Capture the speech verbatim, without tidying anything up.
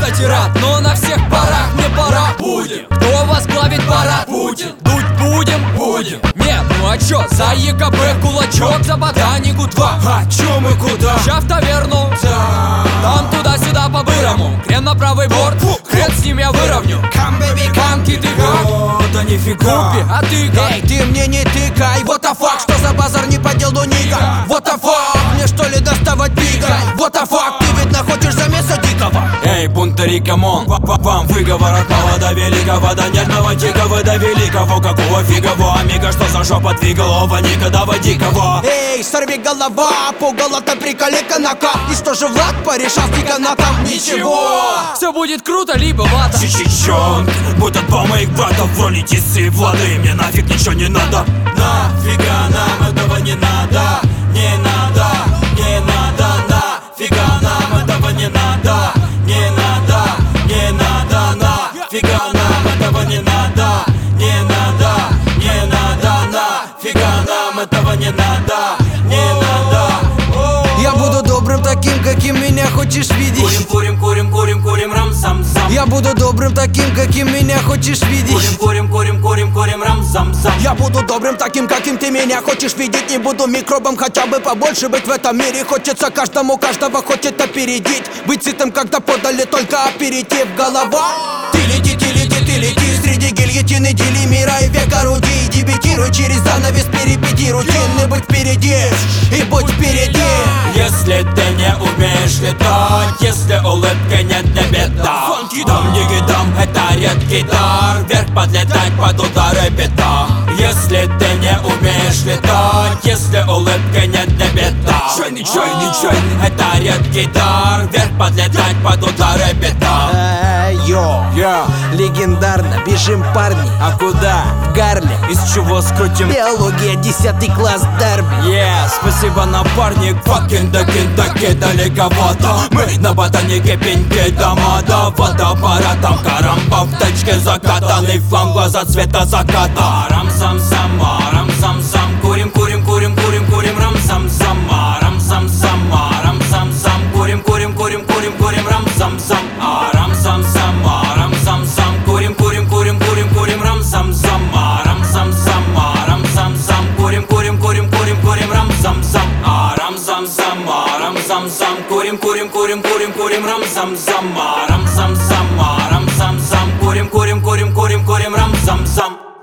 кстати, рад, но на всех парах мне пора. Будем. Кто возглавит парад? Путин. Дуть будем? Будем. Нет, ну а чё, за ЕКБ кулачок, за ботанику два. А чё мы куда? Ща в таверну. Да. Там туда-сюда по-бырому. Крем на правый борт, хрен с ним я выровню. Come, baby, come. Камки ты как? О, да нифига. Купи, а ты как? Эй, ты мне не тыкай, what the fuck, что за базар не по делу, нига? What the fuck, мне что ли доставать пига? What the fuck, ты видно хочешь замеса дикого? Эй, бунтари, камон, вам выговор от мала до великого, до нервного дикого, до великого. Какого фигового амиго, что за жопа двиголова, никогда водикого. Эй, сорви голова, пугало-то приколи канака. И что же Влад порешал с тиканатом? Ничего. Все будет круто, либо вата. Чичичонг, будто два моих братов в роли Тисы и Влады. Мне нафиг ничего не надо. Нафига нам этого не надо, не надо, не надо. Нафига нам этого не надо, не надо, не надо. Нафига нам этого не надо, не надо, не надо. Нафига нам этого не надо, не надо. Я буду добрым таким, каким меня хочешь видеть. Курим, курим, курим, курим, курим, рам-сам-сам. Я буду добрым таким, каким меня хочешь видеть. Курим, курим, курим, курим, курим, рам-сам-сам. Я буду добрым таким, каким ты меня хочешь видеть. Не буду микробом, хотя бы побольше быть в этом мире. Хочется каждому, каждого хочет опередить. Быть сытым, когда подали только аперитив. Голова, ты лети, ты лети, ты лети. Среди гильотины дели мира и века руди. Дебютируй через занавес, перепети рутины. Быть впереди и будь впереди. Если ты не умеешь летать, если улыбка нет для беда, дам дигидам, это редкий дар. Вверх подлетать под удары бита. Если ты не умеешь летать, если улыбка нет для беда, чайный, чайный, чайный, это редкий дар. Вверх подлетать под удары бита. Йо, Я, легендарно, бежим, парни. а куда? В Гарлем. Из чего скрутим? Биология, десятый класс, Дарби. Yeah, спасибо, напарник. Факин да киндаки далековато. Мы на ботанике пеньки дома до водопаратом. Карамба в тачке закатанный флам, глаза цвета заката. Рам-сам-сам, рам-сам-сам. Курим, курим, курим, курим, курим. Рам-сам-сам, рам-сам-сам, рам-сам-сам. Курим, курим, курим, курим, курим. Рам-сам-сам, рам-сам-сам, рам-сам-сам. Курим, курим, курим, курим, курим. Рам-сам-сам, рам-сам-сам, рам-сам-сам. Курим, курим, курим, курим, курим. Рам-сам-сам, рам-сам-сам, рам-сам-сам. Курим, курим, курим, курим, курим. Рам-сам-сам, рам-сам-сам, рам-сам-сам. Курим, курим, курим, курим, курим. Рам-сам-сам.